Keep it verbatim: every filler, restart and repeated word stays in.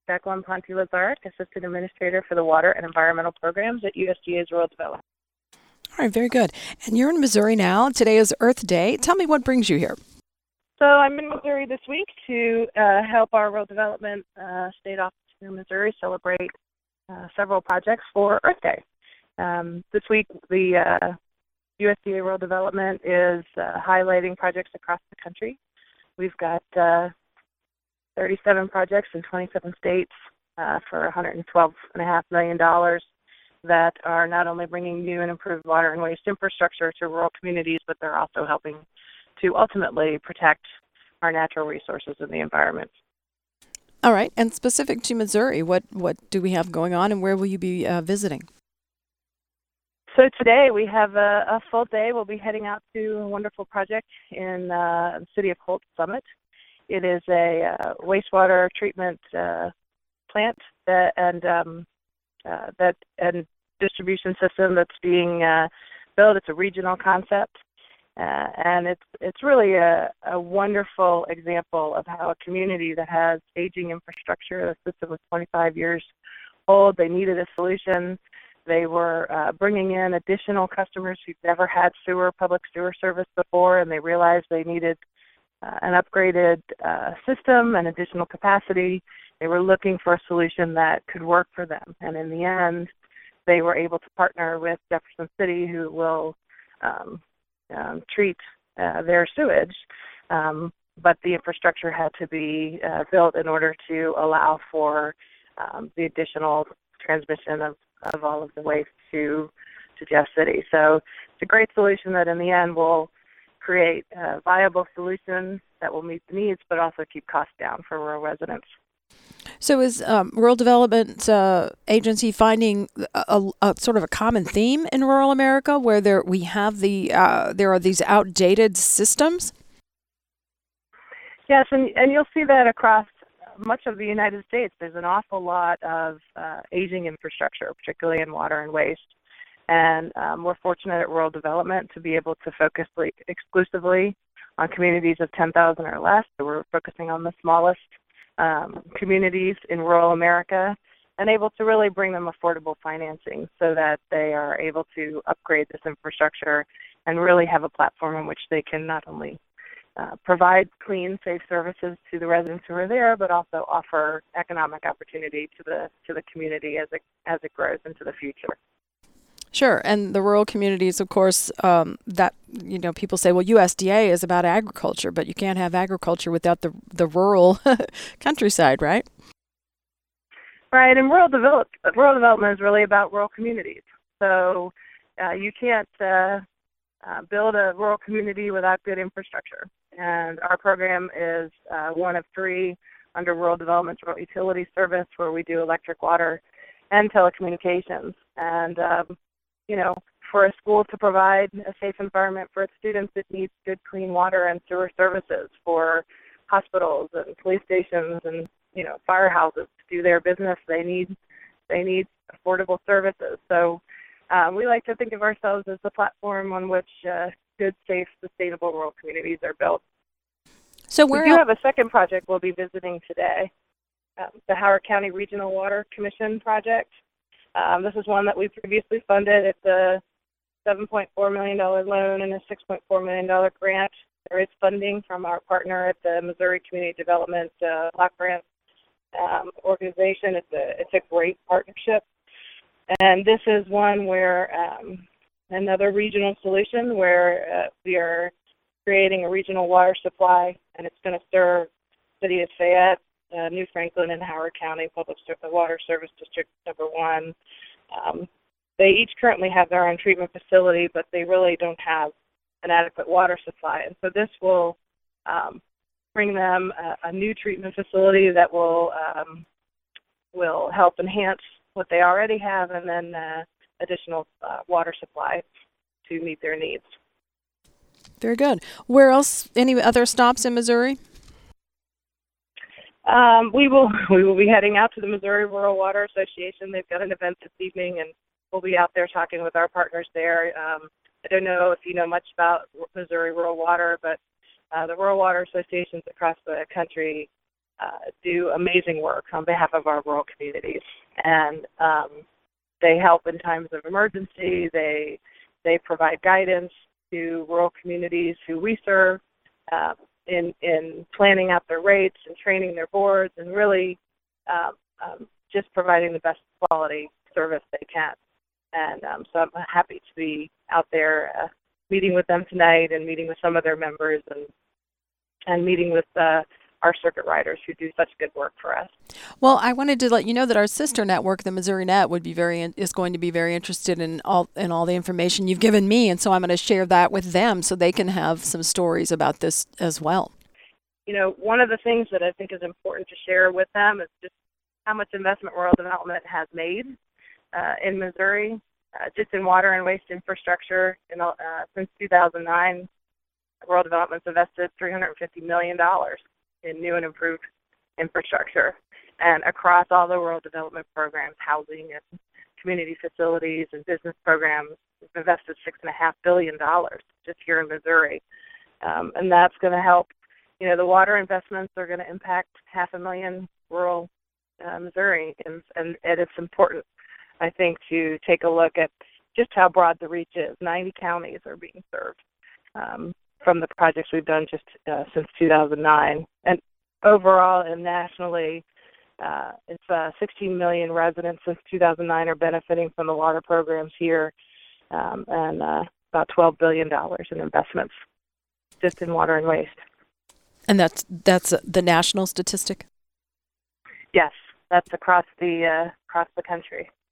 Jacqueline Ponte-Lazarek, Assistant Administrator for the Water and Environmental Programs at U S D A's Rural Development. All right, very good. And you're in Missouri now. Today is Earth Day. Tell me what brings you here. So I'm in Missouri this week to uh, help our Rural Development uh, State Office in Missouri celebrate uh, several projects for Earth Day. Um, this week, the uh, U S D A Rural Development is uh, highlighting projects across the country. We've got uh, thirty-seven projects in twenty-seven states uh, for one hundred twelve point five million dollars that are not only bringing new and improved water and waste infrastructure to rural communities, but they're also helping to ultimately protect our natural resources and the environment. All right, and specific to Missouri, what, what do we have going on and where will you be uh, visiting? So today we have a, a full day. We'll be heading out to a wonderful project in uh, the city of Holt Summit. It is a uh, wastewater treatment uh, plant that, and um, uh, that and distribution system that's being uh, built. It's a regional concept, uh, and it's it's really a, a wonderful example of how a community that has aging infrastructure, the system was twenty-five years old, they needed a solution. They were uh, bringing in additional customers who'd never had sewer, public sewer service before, and they realized they needed Uh, an upgraded uh, system and additional capacity. They were looking for a solution that could work for them. And in the end, they were able to partner with Jefferson City, who will um, um, treat uh, their sewage. Um, but the infrastructure had to be uh, built in order to allow for um, the additional transmission of, of all of the waste to, to Jeff City. So it's a great solution that in the end will create a viable solution that will meet the needs, but also keep costs down for rural residents. So is um, Rural Development uh, Agency finding a, a, a sort of a common theme in rural America where there we have the uh, there are these outdated systems? Yes, and, and you'll see that across much of the United States. There's an awful lot of uh, aging infrastructure, particularly in water and waste. And um, we're fortunate at Rural Development to be able to focus exclusively on communities of ten thousand or less. So we're focusing on the smallest um, communities in rural America and able to really bring them affordable financing so that they are able to upgrade this infrastructure and really have a platform in which they can not only uh, provide clean, safe services to the residents who are there, but also offer economic opportunity to the to the community as it as it grows into the future. Sure, and the rural communities, of course, um, that, you know, people say, well, U S D A is about agriculture, but you can't have agriculture without the the rural countryside, right? Right, and rural, develop, rural development is really about rural communities. So uh, you can't uh, uh, build a rural community without good infrastructure. And our program is uh, one of three under Rural Development's Rural Utility Service, where we do electric, water, and telecommunications. And um, you know, for a school to provide a safe environment for its students, it needs good, clean water and sewer services. For hospitals and police stations and, you know, firehouses to do their business, they need they need affordable services. So um, we like to think of ourselves as the platform on which uh, good, safe, sustainable rural communities are built. So where we do have a second project we'll be visiting today, um, the Howard County Regional Water Commission project. Um, this is one that we previously funded. It's a seven point four million dollars loan and a six point four million dollars grant. There is funding from our partner at the Missouri Community Development uh, Block Grant um, organization. It's a, it's a great partnership. And this is one where um, another regional solution where uh, we are creating a regional water supply, and it's going to serve the city of Fayette, Uh, New Franklin, and Howard County Public Water Service District number one. Um, they each currently have their own treatment facility, but they really don't have an adequate water supply. And so this will um, bring them a, a new treatment facility that will um, will help enhance what they already have, and then uh, additional uh, water supply to meet their needs. Very good. Where else? Any other stops in Missouri? Um, we will we will be heading out to the Missouri Rural Water Association. They've got an event this evening, and we'll be out there talking with our partners there. Um, I don't know if you know much about Missouri Rural Water, but uh, the Rural Water Associations across the country uh, do amazing work on behalf of our rural communities. And um, they help in times of emergency. They they provide guidance to rural communities who we serve uh, in in planning out their rates and training their boards, and really um, um, just providing the best quality service they can. And um, so I'm happy to be out there uh, meeting with them tonight, and meeting with some of their members, and and meeting with uh, our circuit riders who do such good work for us. Well, I wanted to let you know that our sister network, the Missouri Net, would be very is going to be very interested in all in all the information you've given me, and so I'm going to share that with them so they can have some stories about this as well. You know, one of the things that I think is important to share with them is just how much investment rural development has made uh, in Missouri, uh, just in water and waste infrastructure. In, uh, since two thousand nine, rural development's invested three hundred fifty million dollars in new and improved infrastructure, and across all the rural development programs, housing and community facilities and business programs, we've invested six and a half billion dollars just here in Missouri, um, and that's going to help. You know, the water investments are going to impact half a million rural uh, Missouri, and, and and it's important, I think, to take a look at just how broad the reach is. ninety counties are being served Um, from the projects we've done just uh, since two thousand nine. And overall and nationally, uh, it's uh, sixteen million residents since two thousand nine are benefiting from the water programs here, um, and uh, about twelve billion dollars in investments just in water and waste. And that's that's the national statistic? Yes, that's across the uh, across the country.